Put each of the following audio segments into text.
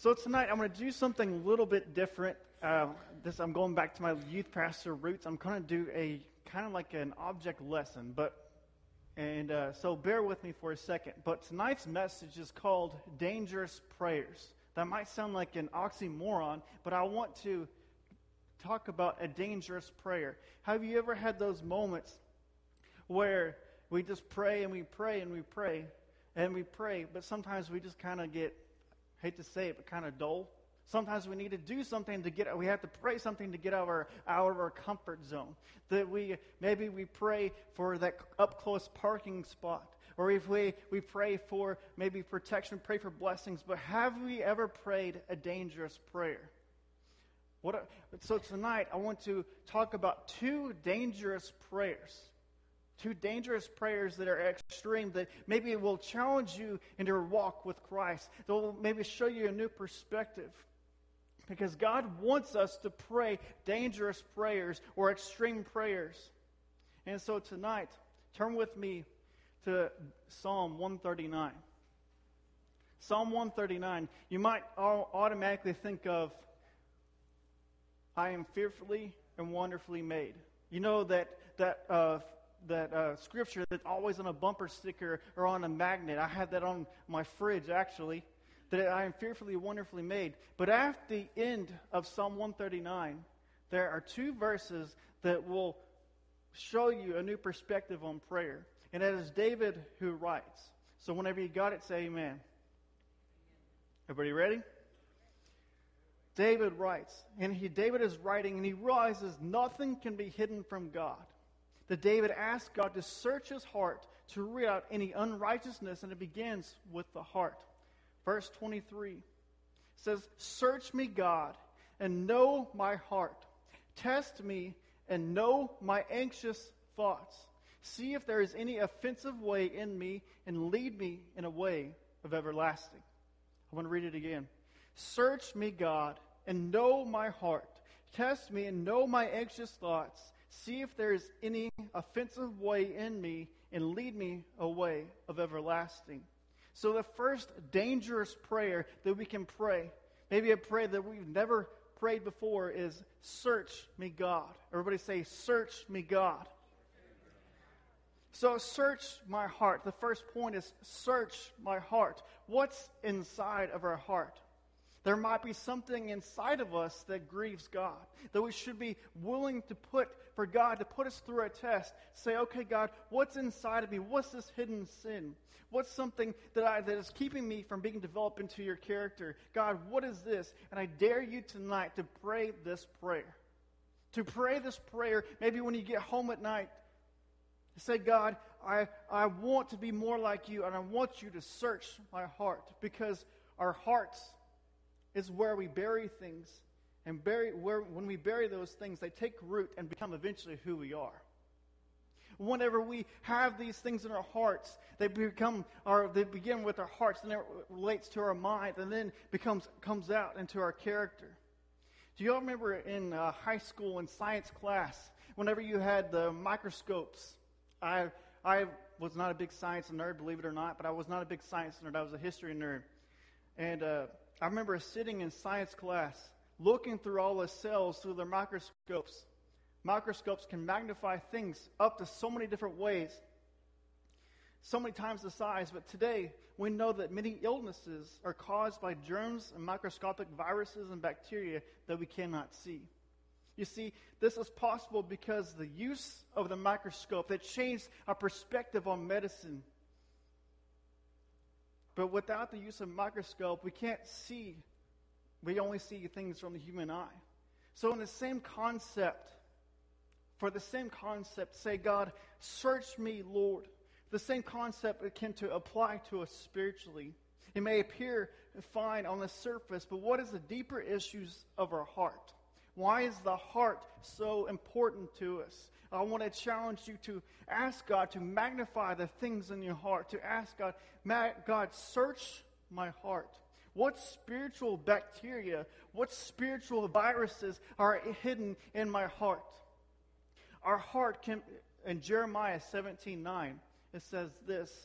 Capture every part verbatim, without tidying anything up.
So tonight I'm going to do something a little bit different. Uh, this I'm going back to my youth pastor roots. I'm going to do a kind of like an object lesson, but and uh, so bear with me for a second. But tonight's message is called Dangerous Prayers. That might sound like an oxymoron, but I want to talk about a dangerous prayer. Have you ever had those moments where we just pray and we pray and we pray and we pray, but sometimes we just kind of get, hate to say it, but kind of dull? Sometimes we need to do something to get, we have to pray something to get out of our, out of our comfort zone. That we, maybe we pray for that up-close parking spot. Or if we, we pray for maybe protection, pray for blessings. But have we ever prayed a dangerous prayer? What? So tonight I want to talk about two dangerous prayers. Two dangerous prayers that are extreme, that maybe will challenge you in your walk with Christ. That will maybe show you a new perspective. Because God wants us to pray dangerous prayers or extreme prayers. And so tonight, turn with me to Psalm one thirty-nine. Psalm one thirty-nine, you might automatically think of, I am fearfully and wonderfully made. You know that that uh, that uh, scripture that's always on a bumper sticker or on a magnet. I have that on my fridge, actually, that I am fearfully and wonderfully made. But at the end of Psalm one thirty-nine, there are two verses that will show you a new perspective on prayer. And that is David who writes. So whenever you got it, say amen. Everybody ready? David writes, and he, David is writing, and he realizes nothing can be hidden from God. That David asks God to search his heart to root out any unrighteousness, and it begins with the heart. Verse twenty-three says, "Search me, God, and know my heart. Test me and know my anxious thoughts. See if there is any offensive way in me, and lead me in a way of everlasting." I want to read it again. "Search me, God, and know my heart. Test me and know my anxious thoughts. See if there is any offensive way in me, and lead me a way of everlasting." So the first dangerous prayer that we can pray, maybe a prayer that we've never prayed before, is, "Search me, God." Everybody say, "Search me, God." So search my heart. The first point is search my heart. What's inside of our heart? There might be something inside of us that grieves God, that we should be willing to put, for God to put us through a test. Say, okay, God, what's inside of me? What's this hidden sin? What's something that I that is keeping me from being developed into your character? God, what is this? And I dare you tonight to pray this prayer. To pray this prayer, maybe when you get home at night, say, God, I, I want to be more like you, and I want you to search my heart, because our hearts is where we bury things, and bury where when we bury those things, they take root and become eventually who we are. Whenever we have these things in our hearts, they become, or they begin with our hearts, and it relates to our mind, and then becomes comes out into our character. Do you all remember in uh, high school in science class, whenever you had the microscopes? I I was not a big science nerd, believe it or not, but I was not a big science nerd. I was a history nerd. And uh, I remember sitting in science class, looking through all the cells through their microscopes. Microscopes can magnify things up to so many different ways, so many times the size. But today, we know that many illnesses are caused by germs and microscopic viruses and bacteria that we cannot see. You see, this is possible because the use of the microscope that changed our perspective on medicine. But without the use of a microscope, we can't see. We only see things from the human eye. So in the same concept, for the same concept, say, God, search me, Lord. The same concept can to apply to us spiritually. It may appear fine on the surface, but what is the deeper issues of our heart? Why is the heart so important to us? I want to challenge you to ask God to magnify the things in your heart, to ask God, God, search my heart. What spiritual bacteria, what spiritual viruses are hidden in my heart? Our heart can, in Jeremiah seventeen nine, it says this,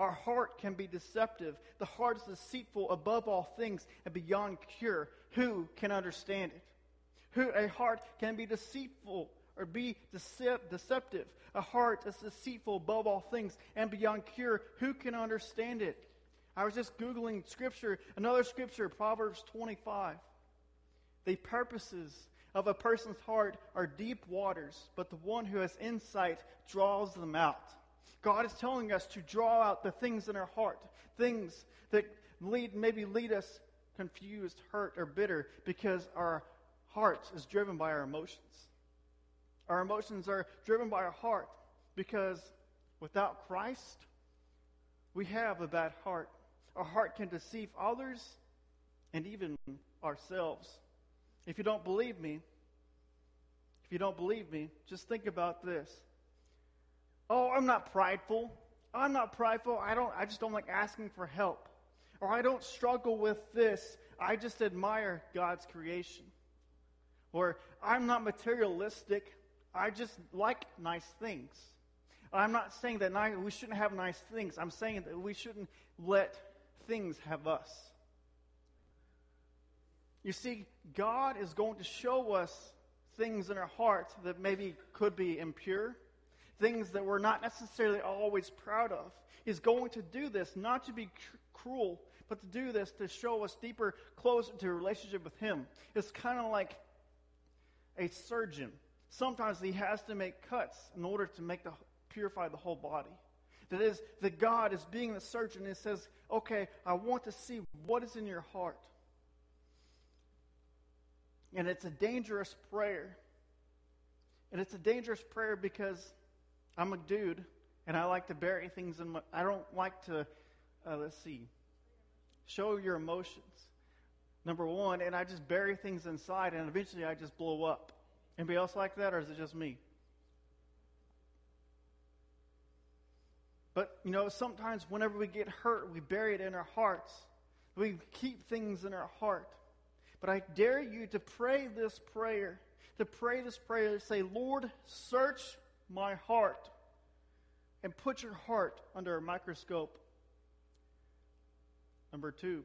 Our heart can be deceptive. The heart is deceitful above all things and beyond cure. Who can understand it? Who a heart can be deceitful or be decep- deceptive. A heart is deceitful above all things and beyond cure. Who can understand it? I was just Googling scripture, another scripture, Proverbs twenty-five. The purposes of a person's heart are deep waters, but the one who has insight draws them out. God is telling us to draw out the things in our heart, things that lead, maybe lead us confused, hurt, or bitter, because our heart is driven by our emotions. Our emotions are driven by our heart, because without Christ, we have a bad heart. Our heart can deceive others and even ourselves. If you don't believe me, if you don't believe me, just think about this. Oh, I'm not prideful. I'm not prideful. I don't I just don't like asking for help. Or I don't struggle with this. I just admire God's creation. Or I'm not materialistic. I just like nice things. I'm not saying that ni- we shouldn't have nice things. I'm saying that we shouldn't let things have us. You see, God is going to show us things in our heart that maybe could be impure, things that we're not necessarily always proud of. He's going to do this not to be cr- cruel, but to do this to show us deeper, closer to a relationship with Him. It's kind of like a surgeon. Sometimes he has to make cuts in order to make the purify the whole body. That is, that God is being the surgeon and says, okay, I want to see what is in your heart. And it's a dangerous prayer. And it's a dangerous prayer because I'm a dude and I like to bury things in my, I don't like to, uh, let's see, show your emotions. Number one, and I just bury things inside and eventually I just blow up. Anybody else like that, or is it just me? But, you know, sometimes whenever we get hurt, we bury it in our hearts. We keep things in our heart. But I dare you to pray this prayer, to pray this prayer, to say, Lord, search my heart, and put your heart under a microscope. Number two,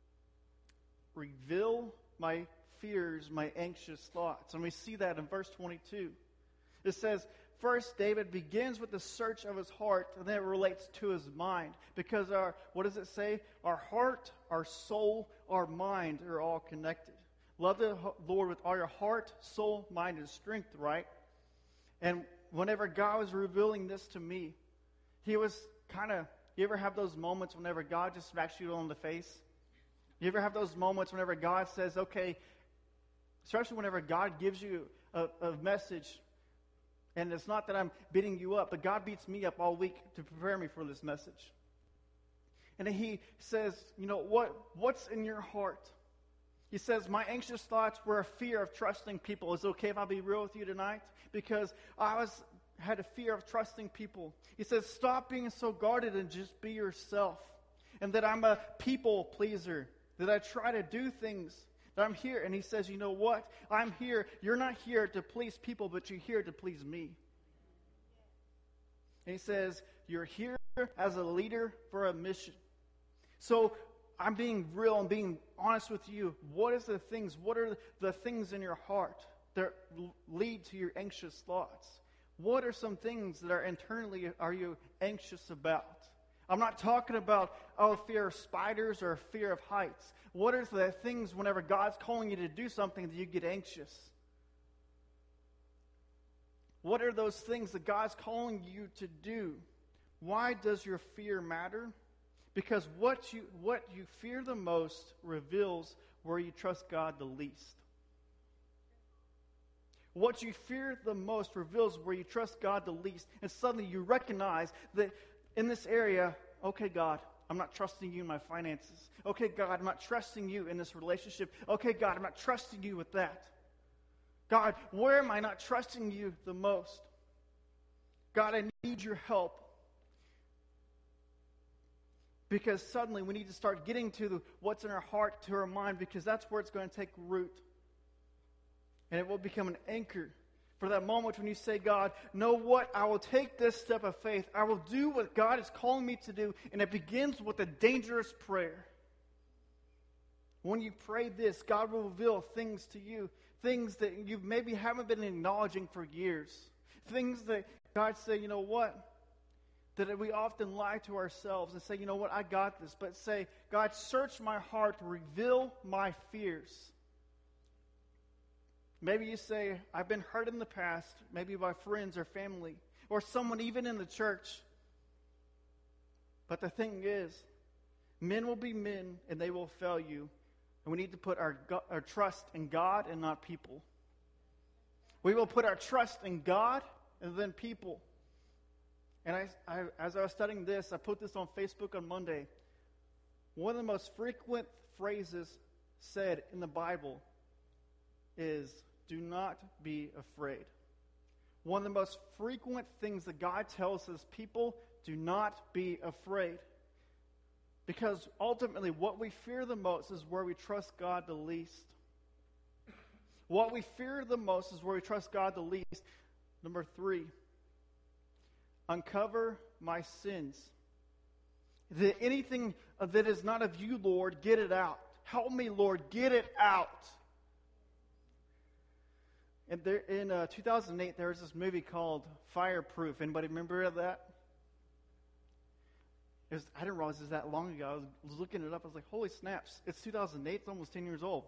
reveal my fears, my anxious thoughts. And we see that in verse twenty-two. It says, first, David begins with the search of his heart, and then it relates to his mind. Because our, what does it say? Our heart, our soul, our mind are all connected. Love the Lord with all your heart, soul, mind, and strength, right? And whenever God was revealing this to me, He was kind of, you ever have those moments whenever God just smacks you on the face? You ever have those moments whenever God says, okay, especially whenever God gives you a, a message, and it's not that I'm beating you up, but God beats me up all week to prepare me for this message. And He says, you know, what? what's in your heart? He says, my anxious thoughts were a fear of trusting people. Is it okay if I'll be real with you tonight? Because I was had a fear of trusting people. He says, stop being so guarded and just be yourself. And that I'm a people pleaser. That I try to do things. That I'm here. And He says, you know what? I'm here. You're not here to please people, but you're here to please me. And He says, you're here as a leader for a mission. So I'm being real and being honest with you. What is the things, what are the things in your heart that lead to your anxious thoughts? What are some things that are internally are you anxious about? I'm not talking about, oh, fear of spiders or fear of heights. What are the things whenever God's calling you to do something that you get anxious? What are those things that God's calling you to do? Why does your fear matter? Because what you what you fear the most reveals where you trust God the least. What you fear the most reveals where you trust God the least. And suddenly you recognize that in this area, okay, God, I'm not trusting you in my finances. Okay, God, I'm not trusting you in this relationship. Okay, God, I'm not trusting you with that. God, where am I not trusting you the most? God, I need your help. Because suddenly we need to start getting to the, what's in our heart, to our mind, because that's where it's going to take root. And it will become an anchor For that moment when you say, God, know what? I will take this step of faith. I will do what God is calling me to do. And it begins with a dangerous prayer. When you pray this, God will reveal things to you. Things that you maybe haven't been acknowledging for years. Things that God say, you know what? That we often lie to ourselves and say, you know what? I got this. But say, God, search my heart. Reveal my fears. Maybe you say, I've been hurt in the past, maybe by friends or family, or someone even in the church. But the thing is, men will be men, and they will fail you. And we need to put our, our trust in God and not people. We will put our trust in God and then people. And I, I, as I was studying this, I put this on Facebook on Monday. One of the most frequent phrases said in the Bible is, do not be afraid. One of the most frequent things that God tells us people, do not be afraid. Because ultimately what we fear the most is where we trust God the least. What we fear the most is where we trust God the least. Number three, uncover my sins. That anything that is not of you, Lord, get it out. Help me, Lord, get it out. And there, in uh, two thousand eight, there was this movie called Fireproof. Anybody remember that? It was, I didn't realize it was that long ago. I was, was looking it up. I was like, holy snaps. It's two thousand eight. It's almost ten years old.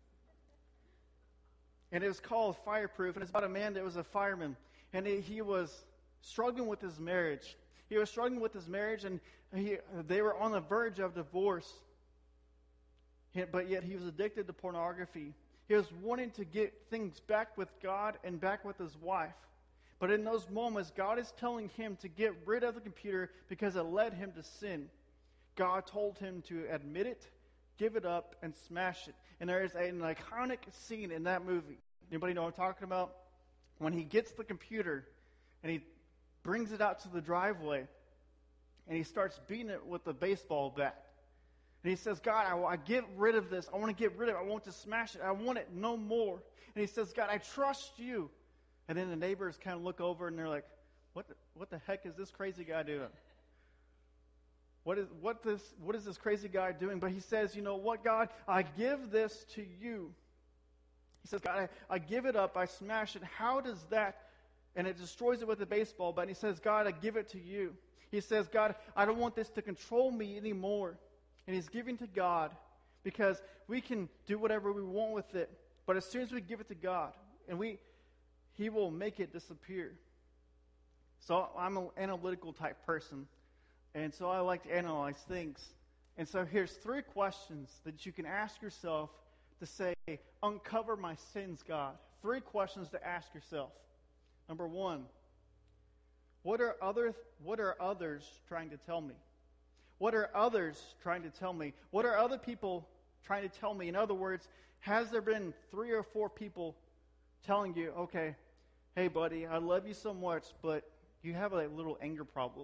And it was called Fireproof. And it's about a man that was a fireman. And he, he was struggling with his marriage. He was struggling with his marriage, and he, they were on the verge of divorce. He, but yet he was addicted to pornography. He was wanting to get things back with God and back with his wife. But in those moments, God is telling him to get rid of the computer because it led him to sin. God told him to admit it, give it up, and smash it. And there is an iconic scene in that movie. Anybody know what I'm talking about? When he gets the computer and he brings it out to the driveway and he starts beating it with a baseball bat. And he says, God, I, I get rid of this. I want to get rid of it. I want to smash it. I want it no more. And he says, God, I trust you. And then the neighbors kind of look over and they're like, what the, what the heck is this crazy guy doing? What is, what, this, what is this crazy guy doing? But he says, you know what, God? I give this to you. He says, God, I, I give it up. I smash it. How does that? And it destroys it with a baseball bat. And he says, God, I give it to you. He says, God, I don't want this to control me anymore. And he's giving to God because we can do whatever we want with it. But as soon as we give it to God, and we, He will make it disappear. So I'm an analytical type person. And so I like to analyze things. And so here's three questions that you can ask yourself to say, uncover my sins, God. Three questions to ask yourself. Number one, what are other what are others trying to tell me? What are others trying to tell me? What are other people trying to tell me? In other words, has there been three or four people telling you, okay, hey, buddy, I love you so much, but you have a little anger problem.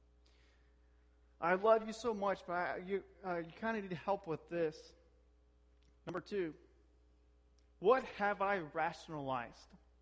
I love you so much, but I, you, uh, you kind of need help with this. Number two, what have I rationalized?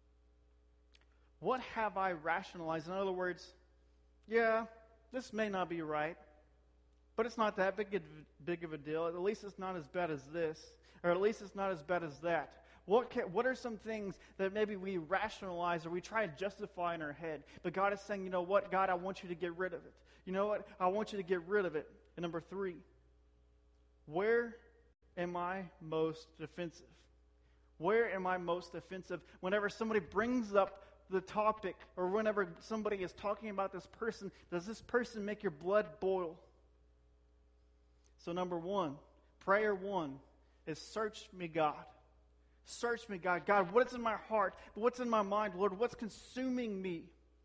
What have I rationalized? In other words, yeah, this may not be right, but it's not that big, big of a deal. At least it's not as bad as this, or at least it's not as bad as that. What can, what are some things that maybe we rationalize or we try to justify in our head? But God is saying, you know what, God, I want you to get rid of it. You know what, I want you to get rid of it. And number three, where am I most offensive? Where am I most offensive? Whenever somebody brings up the topic or whenever somebody is talking about this person, does this person make your blood boil? So number one, prayer one is search me, God. Search me, God. God, what's in my heart? What's in my mind, Lord? What's consuming me?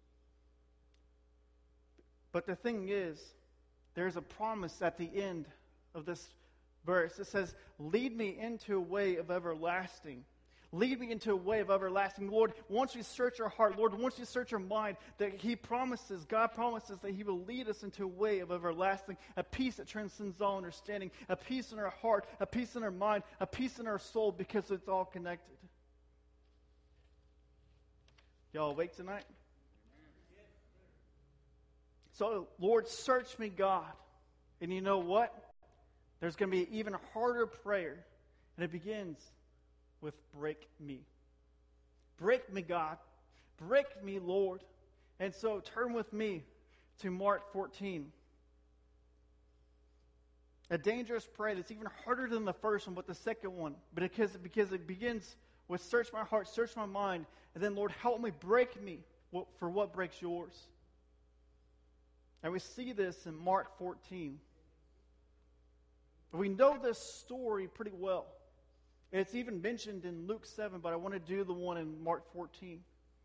But the thing is, there's a promise at the end of this verse. It says, lead me into a way of everlasting. Lead me into a way of everlasting. Lord, once you search our heart, Lord, once you search our mind, that He promises, God promises that He will lead us into a way of everlasting, a peace that transcends all understanding, a peace in our heart, a peace in our mind, a peace in our soul, because it's all connected. Y'all awake tonight? So, Lord, search me, God. And you know what? There's going to be an even harder prayer. And it begins with break me. Break me, God. Break me, Lord. And so turn with me to Mark fourteen. A dangerous prayer that's even harder than the first one, but the second one. But because, because it begins with search my heart, search my mind, and then, Lord, help me, break me for what breaks yours. And we see this in Mark fourteen. We know this story pretty well. It's even mentioned in Luke seven, but I want to do the one in Mark fourteen.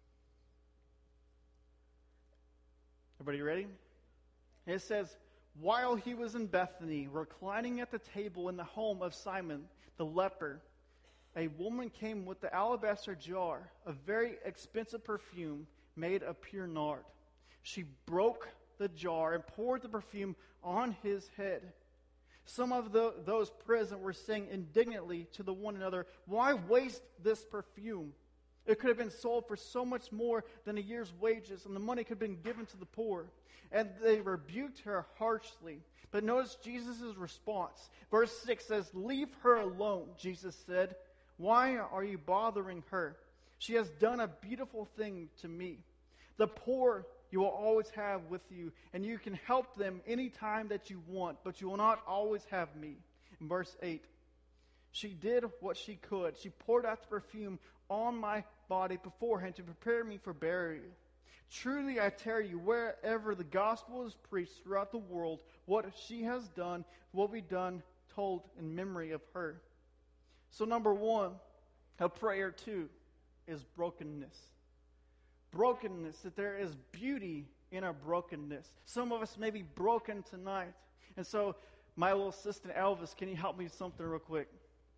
Everybody ready? It says, while he was in Bethany, reclining at the table in the home of Simon the leper, a woman came with the alabaster jar of very expensive perfume made of pure nard. She broke the jar and poured the perfume on his head. Some of the, those present were saying indignantly to the one another, why waste this perfume? It could have been sold for so much more than a year's wages, and the money could have been given to the poor. And they rebuked her harshly. But notice Jesus' response. Verse six says, leave her alone, Jesus said. Why are you bothering her? She has done a beautiful thing to me. The poor you will always have with you, and you can help them any time that you want, but you will not always have me. In verse eight, she did what she could. She poured out the perfume on my body beforehand to prepare me for burial. Truly I tell you, wherever the gospel is preached throughout the world, what she has done will be done, told in memory of her. So number one, a prayer two is brokenness. Brokenness, that there is beauty in our brokenness. Some of us may be broken tonight. And so, my little assistant Elvis, can you help me with something real quick?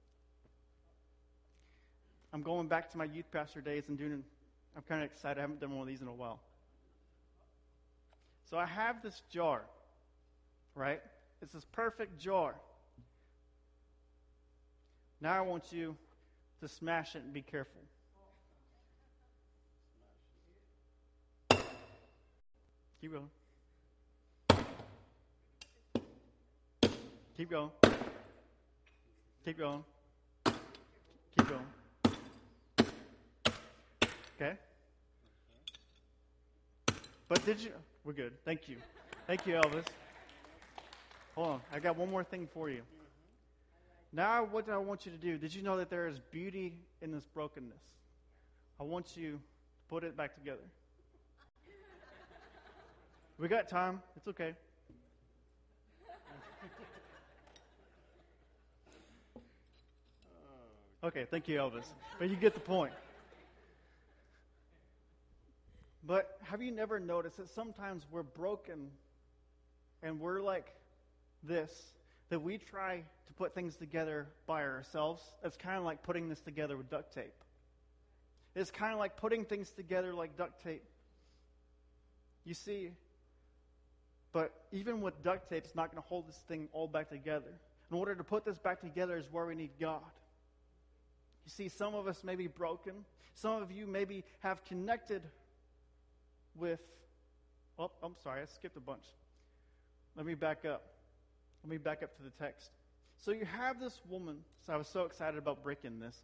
I'm going back to my youth pastor days and doing, I'm kind of excited. I haven't done one of these in a while. So I have this jar, right? It's this perfect jar. Now I want you to smash it and be careful. Keep going. Keep going. Keep going. Keep going. Okay? But did you... We're good. Thank you. Thank you, Elvis. Hold on. I got one more thing for you. Now, what do I want you to do? Did you know that there is beauty in this brokenness? I want you to put it back together. We got time. It's okay. Okay, thank you, Elvis. But you get the point. But have you never noticed that sometimes we're broken and we're like this, that we try to put things together by ourselves? It's kind of like putting this together with duct tape. It's kind of like putting things together like duct tape. You see, but even with duct tape, it's not going to hold this thing all back together. In order to put this back together is where we need God. You see, some of us may be broken. Some of you maybe have connected with, oh, I'm sorry, I skipped a bunch. Let me back up. Let me back up to the text. So you have this woman. So I was so excited about breaking this.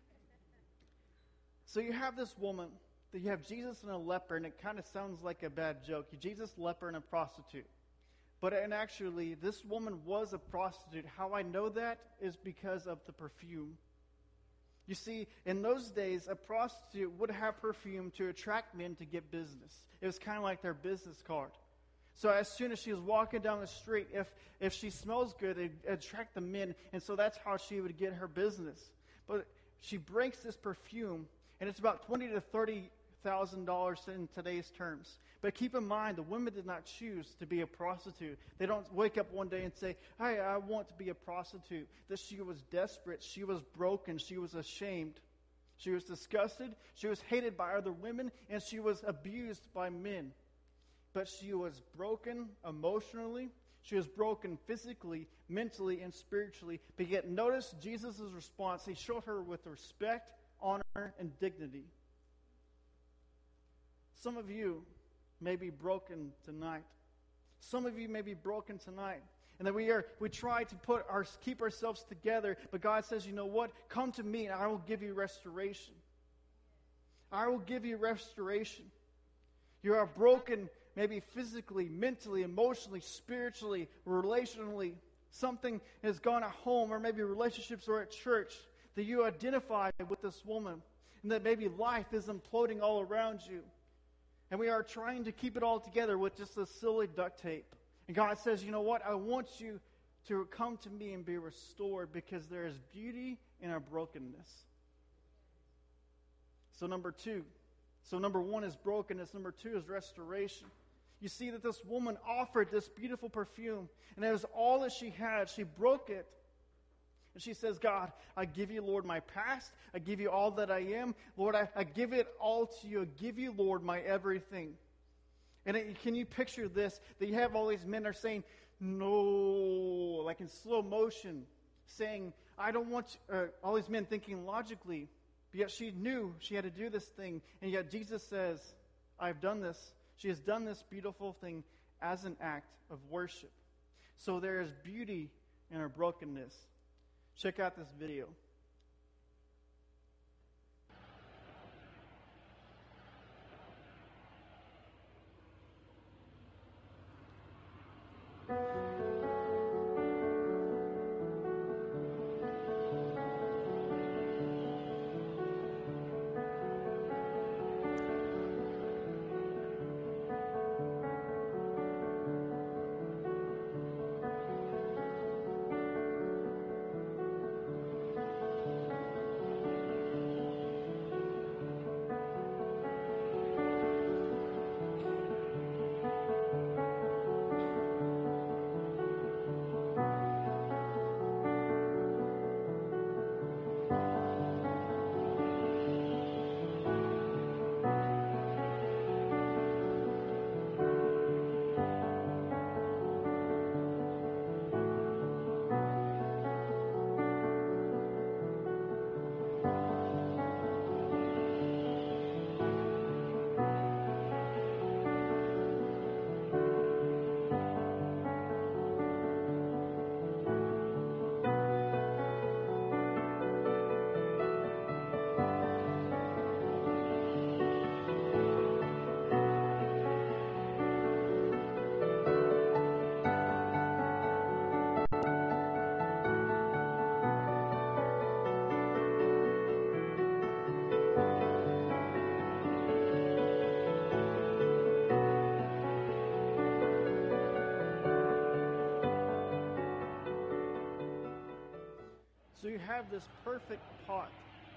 So you have this woman, that you have Jesus and a leper, and it kind of sounds like a bad joke. Jesus, leper, and a prostitute. But and actually, this woman was a prostitute. How I know that is because of the perfume. You see, in those days, a prostitute would have perfume to attract men to get business. It was kind of like their business card. So as soon as she was walking down the street, if if she smells good, it would attract the men. And so that's how she would get her business. But she breaks this perfume, and it's about twenty to thirty thousand dollars in today's terms. But keep in mind, the women did not choose to be a prostitute. They don't wake up one day and say, hey, I want to be a prostitute. That she was desperate, she was broken, she was ashamed, she was disgusted, she was hated by other women, and she was abused by men. But she was broken emotionally, she was broken physically, mentally, and spiritually. But yet notice Jesus' response. He showed her with respect, honor, and dignity. Some of you may be broken tonight. Some of you may be broken tonight. And that we are we try to put our keep ourselves together, but God says, you know what? Come to me and I will give you restoration. I will give you restoration. You are broken, maybe physically, mentally, emotionally, spiritually, relationally. Something has gone at home, or maybe relationships or at church, that you identify with this woman, and that maybe life is imploding all around you. And we are trying to keep it all together with just this silly duct tape. And God says, you know what? I want you to come to me and be restored, because there is beauty in our brokenness. So number two. So number one is brokenness. Number two is restoration. You see that this woman offered this beautiful perfume, and it was all that she had. She broke it. And she says, God, I give you, Lord, my past. I give you all that I am. Lord, I, I give it all to you. I give you, Lord, my everything. And it, can you picture this? That you have all these men are saying, no, like in slow motion, saying, I don't want you, uh, all these men thinking logically. But yet she knew she had to do this thing. And yet Jesus says, I've done this. She has done this beautiful thing as an act of worship. So there is beauty in her brokenness. Check out this video. So you have this perfect pot,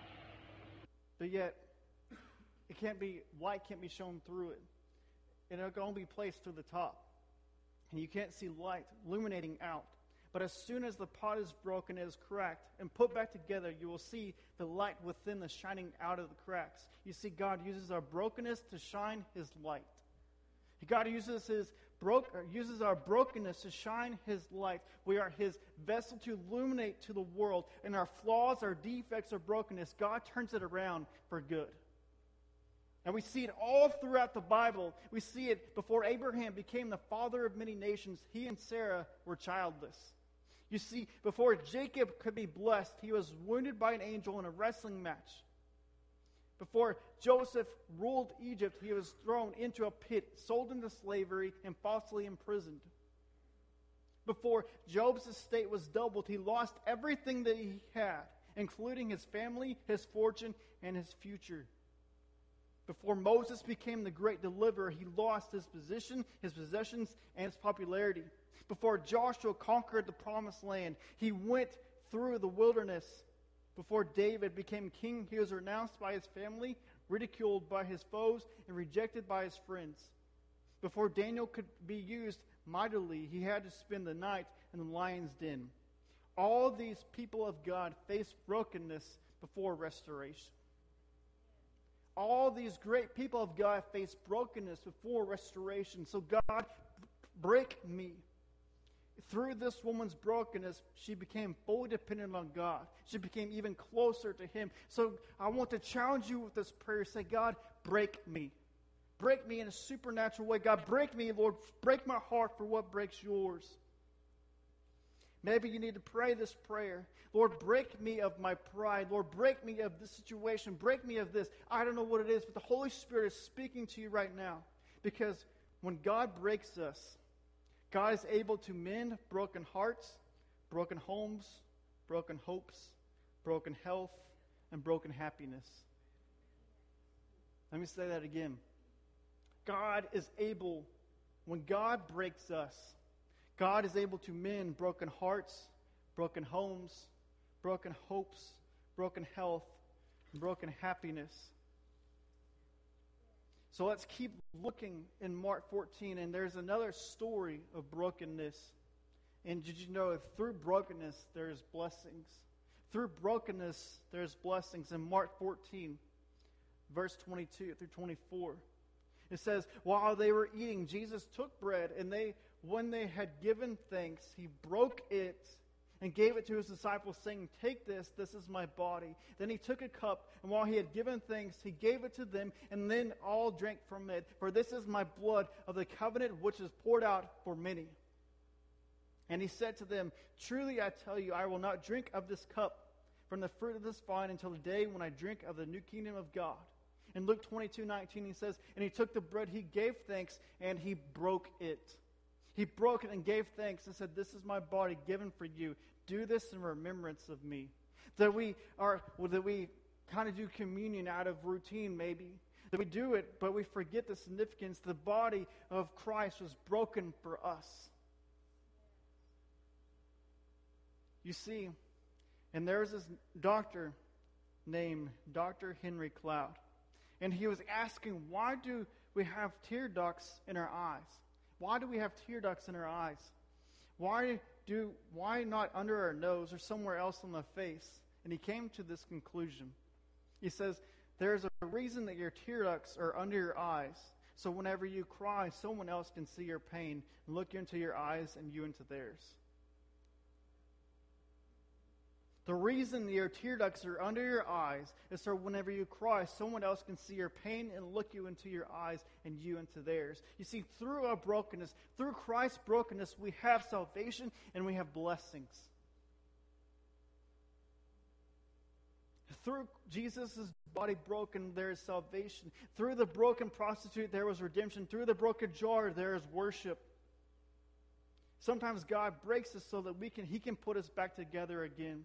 but yet it can't be, light can't be shown through it. And it can only be placed to the top. And you can't see light illuminating out. But as soon as the pot is broken, it is cracked, and put back together, you will see the light within the shining out of the cracks. You see, God uses our brokenness to shine His light. God uses His broke, uses our brokenness to shine His light. We are His vessel to illuminate to the world. And our flaws, our defects, our brokenness, God turns it around for good. And we see it all throughout the Bible. We see it before Abraham became the father of many nations. He and Sarah were childless. You see, before Jacob could be blessed, he was wounded by an angel in a wrestling match. Before Joseph ruled Egypt, he was thrown into a pit, sold into slavery, and falsely imprisoned. Before Job's estate was doubled, he lost everything that he had, including his family, his fortune, and his future. Before Moses became the great deliverer, he lost his position, his possessions, and his popularity. Before Joshua conquered the promised land, he went through the wilderness. Before David became king, he was renounced by his family, ridiculed by his foes, and rejected by his friends. Before Daniel could be used mightily, he had to spend the night in the lion's den. All these people of God faced brokenness before restoration. All these great people of God faced brokenness before restoration. So God, break me. Through this woman's brokenness, she became fully dependent on God. She became even closer to Him. So I want to challenge you with this prayer. Say, God, break me. break me in a supernatural way. God, break me, Lord. Break my heart for what breaks yours. Maybe you need to pray this prayer. Lord, break me of my pride. Lord, break me of this situation. Break me of this. I don't know what it is, but the Holy Spirit is speaking to you right now. Because when God breaks us, God is able to mend broken hearts, broken homes, broken hopes, broken health, and broken happiness. Let me say that again. God is able, when God breaks us, God is able to mend broken hearts, broken homes, broken hopes, broken health, and broken happiness. So let's keep looking in Mark fourteen, and there's another story of brokenness. And did you know that through brokenness there's blessings? Through brokenness there's blessings. In Mark fourteen, verse twenty-two through twenty-four, it says, while they were eating, Jesus took bread, and they, when they had given thanks, he broke it and gave it to his disciples, saying, take this, this is my body. Then he took a cup, and while he had given thanks, he gave it to them, and then all drank from it. For this is my blood of the covenant, which is poured out for many. And he said to them, truly I tell you, I will not drink of this cup from the fruit of this vine until the day when I drink of the new kingdom of God. In Luke twenty-two nineteen, he says, and he took the bread, he gave thanks, and he broke it. He broke it and gave thanks and said, this is my body given for you. Do this in remembrance of me. That we are, well, that we kind of do communion out of routine maybe. That we do it, but we forget the significance. The body of Christ was broken for us. You see, and there's this doctor named Doctor Henry Cloud. And he was asking, why do we have tear ducts in our eyes? Why do we have tear ducts in our eyes? Why do why not under our nose or somewhere else on the face? And he came to this conclusion. He says, there's a reason that your tear ducts are under your eyes. So whenever you cry, someone else can see your pain and look into your eyes and you into theirs. The reason your tear ducts are under your eyes is so whenever you cry, someone else can see your pain and look you into your eyes and you into theirs. You see, through our brokenness, through Christ's brokenness, we have salvation and we have blessings. Through Jesus' body broken, there is salvation. Through the broken prostitute, there was redemption. Through the broken jar, there is worship. Sometimes God breaks us so that we can He can put us back together again.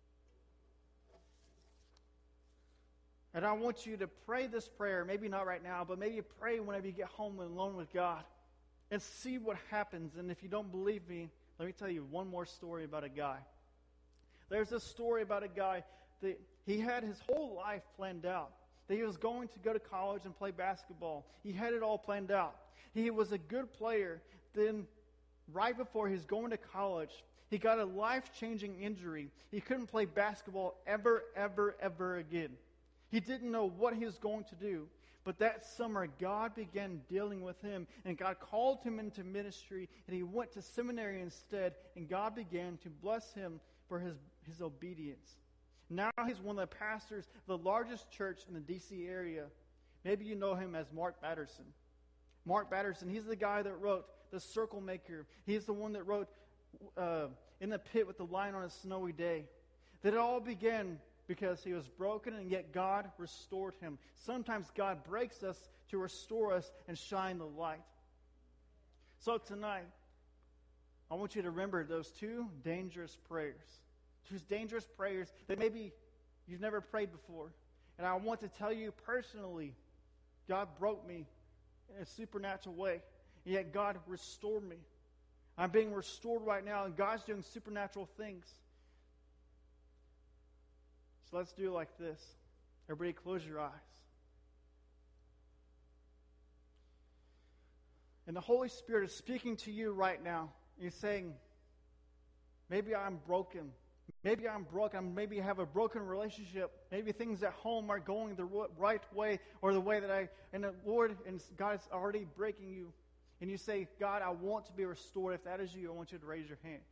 And I want you to pray this prayer, maybe not right now, but maybe pray whenever you get home and alone with God and see what happens. And if you don't believe me, let me tell you one more story about a guy. There's a story about a guy that he had his whole life planned out. That he was going to go to college and play basketball. He had it all planned out. He was a good player. Then right before he was going to college, he got a life-changing injury. He couldn't play basketball ever, ever, ever again. He didn't know what he was going to do. But that summer, God began dealing with him, and God called him into ministry, and he went to seminary instead, and God began to bless him for his, his obedience. Now he's one of the pastors of the largest church in the D C area. Maybe you know him as Mark Batterson. Mark Batterson, he's the guy that wrote The Circle Maker. He's the one that wrote uh, In the Pit with the Lion on a Snowy Day. That it all began because he was broken, and yet God restored him. Sometimes God breaks us to restore us and shine the light. So tonight, I want you to remember those two dangerous prayers. Two dangerous prayers that maybe you've never prayed before. And I want to tell you personally, God broke me in a supernatural way, and yet God restored me. I'm being restored right now, and God's doing supernatural things. So let's do it like this. Everybody close your eyes. And the Holy Spirit is speaking to you right now. He's saying, maybe I'm broken. Maybe I'm broken. Maybe I have a broken relationship. Maybe things at home aren't going the right way or the way that I, and the Lord and God is already breaking you. And you say, God, I want to be restored. If that is you, I want you to raise your hand.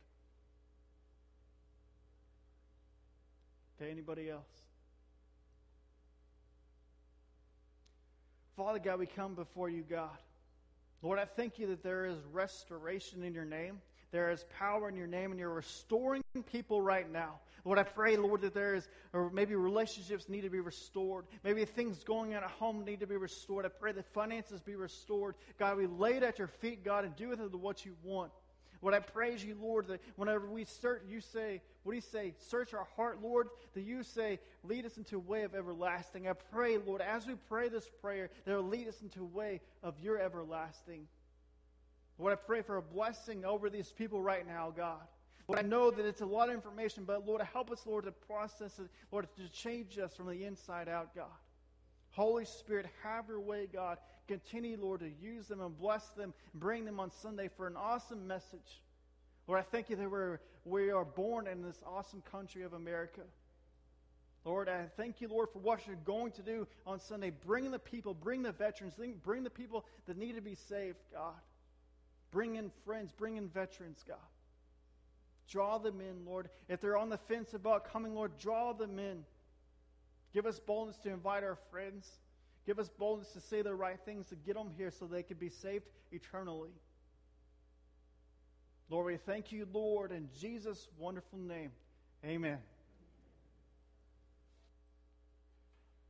Okay, anybody else? Father God, we come before you, God. Lord, I thank you that there is restoration in your name. There is power in your name, and you're restoring people right now. Lord, I pray, Lord, that there is, or maybe relationships need to be restored. Maybe things going on at home need to be restored. I pray that finances be restored. God, we lay it at your feet, God, and do with it what you want. Lord, I praise you, Lord, that whenever we search, you say, what do you say? Search our heart, Lord, that you say, lead us into a way of everlasting. I pray, Lord, as we pray this prayer, that it will lead us into a way of your everlasting. Lord, I pray for a blessing over these people right now, God. Lord, I know that it's a lot of information, but Lord, help us, Lord, to process it, Lord, to change us from the inside out, God. Holy Spirit, have your way, God. Continue, Lord, to use them and bless them and bring them on Sunday for an awesome message. Lord, I thank you that we're, we are born in this awesome country of America. Lord, I thank you, Lord, for what you're going to do on Sunday. Bring the people, bring the veterans, bring the people that need to be saved, God. Bring in friends, bring in veterans, God. Draw them in, Lord. If they're on the fence about coming, Lord, draw them in. Give us boldness to invite our friends. Give us boldness to say the right things to get them here so they can be saved eternally. Lord, we thank you, Lord, in Jesus' wonderful name. Amen.